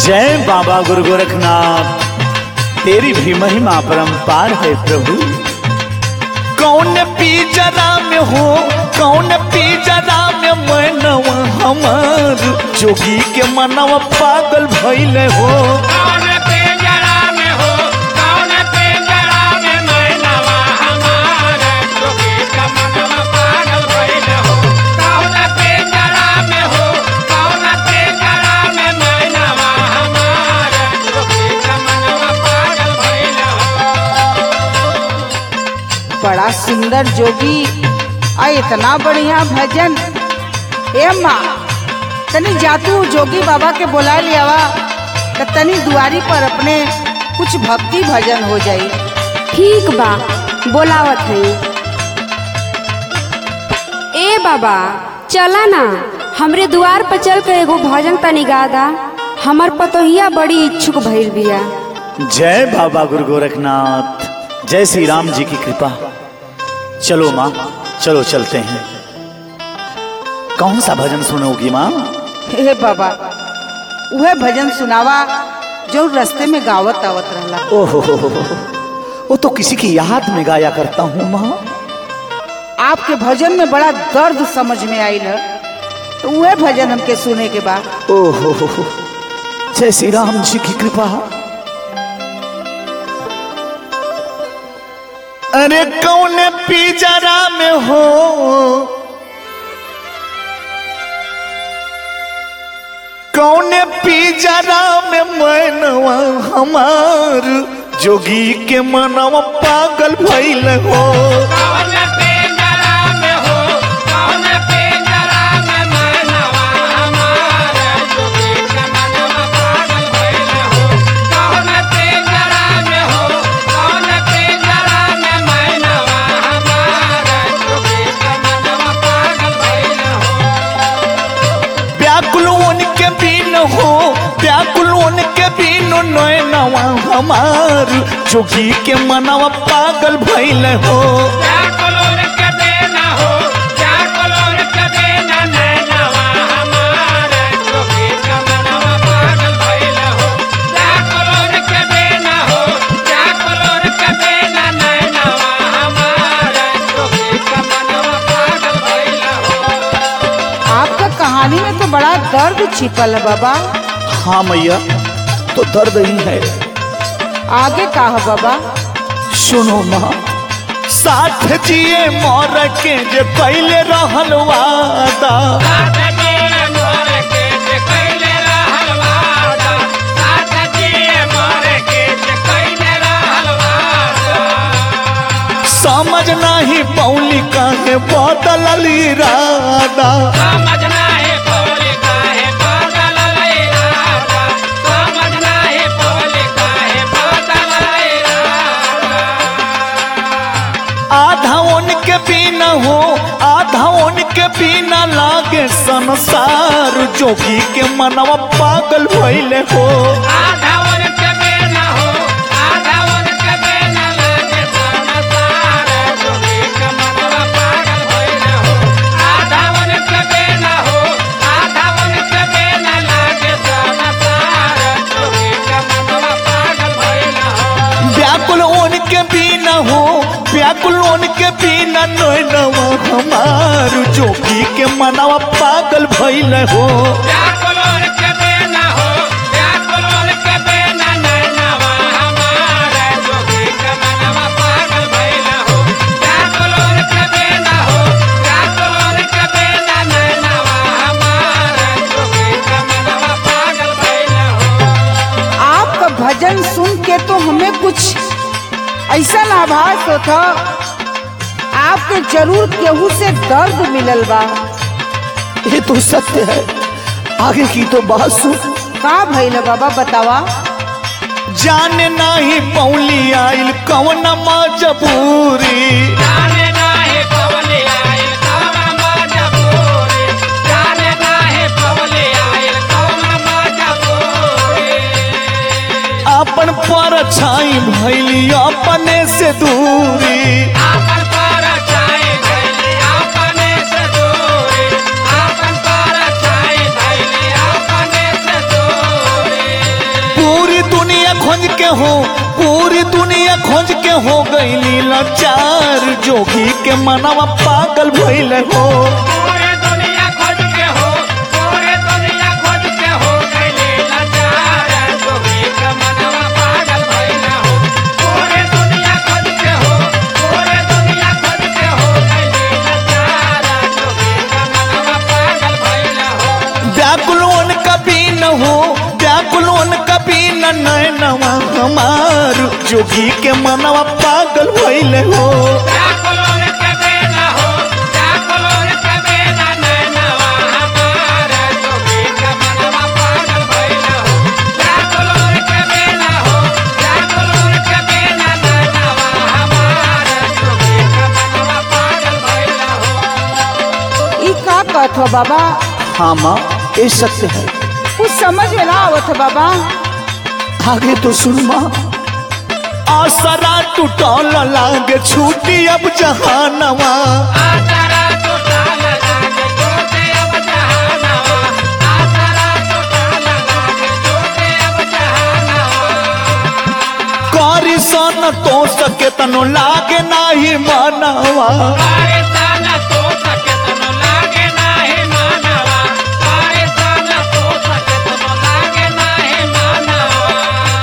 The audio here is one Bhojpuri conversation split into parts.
जय बाबा गुरु गोरखनाथ, तेरी भी महिमा परंपार है प्रभु। कौन पिंजरा में हो, कौन पिंजरा में मनवा हमार, जोगी के मनवा पागल भइले हो। कौन पिंजरा में हो, कौन पिंजरा में मनवा हमार, जोगी के मनवा पागल भइले हो। कौन पिंजरा में हो, कौन पिंजरा में मनवा हमार, जोगी के मनवा पागल भइले हो। बड़ा सुंदर जोगी आ इतना बढ़िया भजन। ए माँ, तनी जातू जोगी बाबा के बुला लियावा तो तनी दुआरी पर अपने कुछ भक्ति भजन हो जाई। ठीक बा, बोलावत है। ए बाबा चला ना, हमरे द्वार पर चल कर एगो भजन तनी गा दा। हमर पतोहिया बड़ी इच्छुक भइल बिया। जय बाबा गुरु गोरखनाथ, जय श्री राम जी की कृपा। चलो माँ, चलो चलते हैं। कौन सा भजन सुनोगी माँ? हे बाबा, वह भजन सुनावा जो रास्ते में गावत आवत रहला। ओहो, वो तो किसी की याद में गाया करता हूँ माँ। आपके भजन में बड़ा दर्द समझ में आइल है, तो वह भजन हमके सुने के बाद। ओहो, जय श्री राम जी की कृपा। अरे कौन पिंजरा में हो, कौन पिंजरा में मनवा हमार, जोगी के मनवा पागल भइल हो। कौन पिंजरा में हो, कौन पिंजरा में मनवा हमार, जोगी के मनवा पागल भइले हो। कौन पिंजरा में हो, कौन पिंजरा में मनवा हमार, जोगी के मनवा पागल भइले हो। व्याकुल उनके बिन हो, व्याकुल उनके बिन नैनवा हमार, जोगी के मनवा पागल भइल हो। व्याकुल उनके बिन हो, व्याकुल उनके बिन नैनवा हमार, जोगी के मनवा पागल भइले हो। व्याकुल उनके बिन हो, व्याकुल उनके बिन नैनवा हमार, जोगी के मनवा पागल भइले हो। आपका कहानी में तो बड़ा दर्द छिपल है बाबा। हाँ मैया, तो दर्द ही है। आगे का है बाबा? सुनो माँ, साथ जिए मोर के जे पहले रहल वादा, साथ जिए मोर के जे कइले रहल वादा, साथ जिए मोर के जे कइले रहल वादा। समझ नहीं पौली काहे बदलल इरादा। समझ नाही पवले काहे बदलल इरादा, समझ नाही पवले काहे बदलल इरादा। आधा उनके बिना हो, आधा उनके बिना लागे संसार, जोगी के मनवा पागल भइले हो। आधा उनके बिना हो, आधा उनके बिना लागे संसार, जोगी के मनवा पागल भइले हो। आधा उनके बिना हो, आधा उनके बिना लागे संसार, जोगी के मनवा पागल भइले हो। व्याकुल उनके बिना हो, व्याकुल उनके बिना नैनवा हमार, जोगी के मनवा पागल भइले हो। व्याकुल उनके बिना हो, व्याकुल उनके बिना नैनवा हमार, जोगी के मनवा पागल भइले हो। व्याकुल उनके बिना हो, व्याकुल उनके बिना नैनवा हमार, जोगी के मनवा पागल भइले हो। आपका भजन सुन के तो हमें कुछ ऐसा आभास होता, आपके जरूर केहू से दर्द मिलल बा। ये तो सत्य है, आगे की तो बात सुन। का भइल बाबा बतावा? जाने नहीं पौली आइल कौन मजबूरी, जाने नाही पवले आइल कौन मजबूरी, जाने नाही पवले आइल कौन मजबूरी। अपन पर छाई भइली अपने से दूरी। आपन पर छाई भइली अपने से दूरी, आपन पर छाई भइली अपने से दूरी। हो पूरी दुनिया खोज के हो गई लाचार जोगी के मनवा पागल भइल हो पूरे दुनिया खोज के हो पूरे दुनिया खोज के हो गइले लाचार जोगी के मनवा पागल भइल हो पूरे दुनिया खोज के हो पूरे दुनिया खोज के हो गइले लाचार जोगी के मनवा पागल भइल हो व्याकुलोन कभी न हो व्याकुलोन कभी न नैनवा हमार जोगी के मनवा पागल भइल हो व्याकुलोन कभी न हो व्याकुलोन कभी न नैनवा हमार जोगी के मनवा पागल भइल हो व्याकुलोन कभी न हो व्याकुलोन कभी न नैनवा हमार जोगी के मनवा पागल भइल हो ई का कहत हो बाबा? हाँ माँ ये सत्य है कुछ समझ में ना आवत है बाबा। आगे तो सुन माँ आसरा टूटल लागे छूटी अब जहानवा आसरा टूटल लागे छूटे अब जहानवा आसरा टूटल लागे छूटे अब जहानवा करी सन तो सके तनो लागे नाही मनवा पारिसान तो सके तनो लागे नाही मानवा पारिसान तो सके तनो लागे नाही मानवा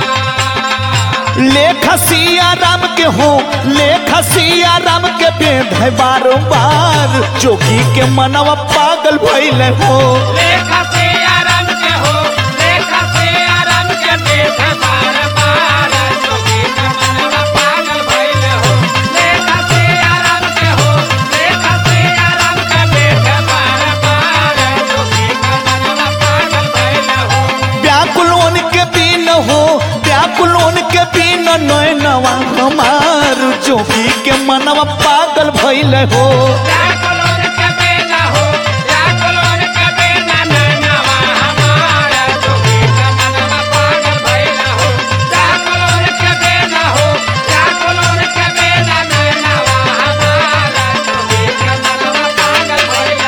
लेख सिया राम के हो लेख सिया राम के भेद है बार जोगी के मनवा पागल भइल हो लेखा से आराम के हो लेखा से आराम के देख बार बार जोगी का मनवा पागल भइल हो लेखा से आराम के हो लेखा से आराम के देख बार बार जोगी का मनवा पागल भइल हो व्याकुलोन के बिन हो व्याकुलोन के बिन नैनवा हमार जोगी के मनवा पागल भइल हो व्याकुलोन कभी न हो व्याकुलोन कभी न नैनवा हमार जोगी का मनवा पागल भइल हो व्याकुलोन कभी न हो व्याकुलोन कभी न नैनवा हमार जोगी का मनवा पागल भइल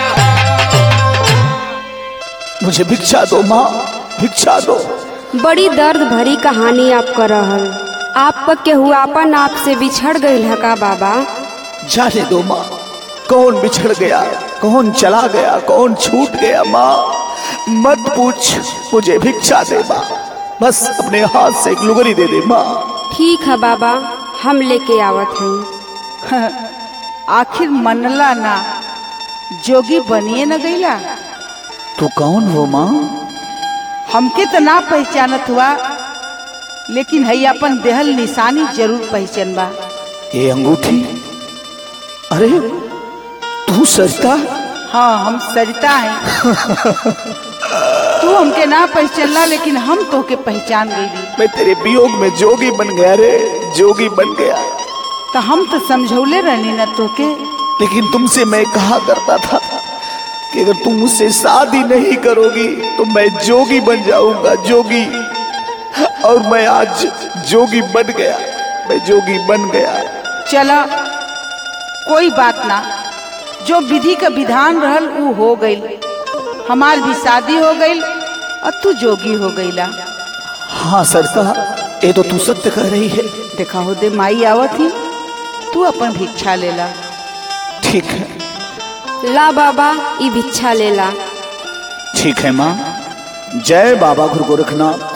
हो मुझे भिक्षा दो माँ भिक्षा दो बड़ी दर्द भरी कहानी आप कर रहल आपका केहू आपन आप से बिछड़ गई है का बाबा? जाने दो माँ कौन बिछड़ गया कौन चला गया कौन छूट गया माँ मत पूछ मुझे भिक्षा दे माँ बस अपने हाथ से एक लुगरी दे दे माँ ठीक है बाबा हम लेके आवत हैं। आखिर मनला ना जोगी बनिए न गईला। तू कौन हो माँ? हमके तो ना पहचानत हुआ लेकिन है अपन देहल निशानी जरूर पहचान बा। ये अंगूठी अरे तू सरिता? हाँ हम सरिता हैं। तू हमके ना पहचानला लेकिन हम तो के पहचान गई। मैं तेरे वियोग में जोगी बन गया रे जोगी बन गया। तो हम तो समझौले रहनी न तो के। लेकिन तुमसे मैं कहा करता था कि अगर तुम मुझसे शादी नहीं करोगी तो मैं जोगी बन जाऊंगा जोगी। और मैं आज जोगी बन गया मैं जोगी बन गया। चला कोई बात ना जो विधि का विधान रहल ऊ हो गई। हमार भी शादी हो गई और तू जोगी हो गईला। हाँ सरता ये तो तू सत्य कह रही है। देखा हो दे माई आवत ही तू अपन भिक्षा लेला। ठीक है ला बाबा ई भिक्षा लेला। ठीक है माँ। जय बाबा गुरु गोरखनाथ।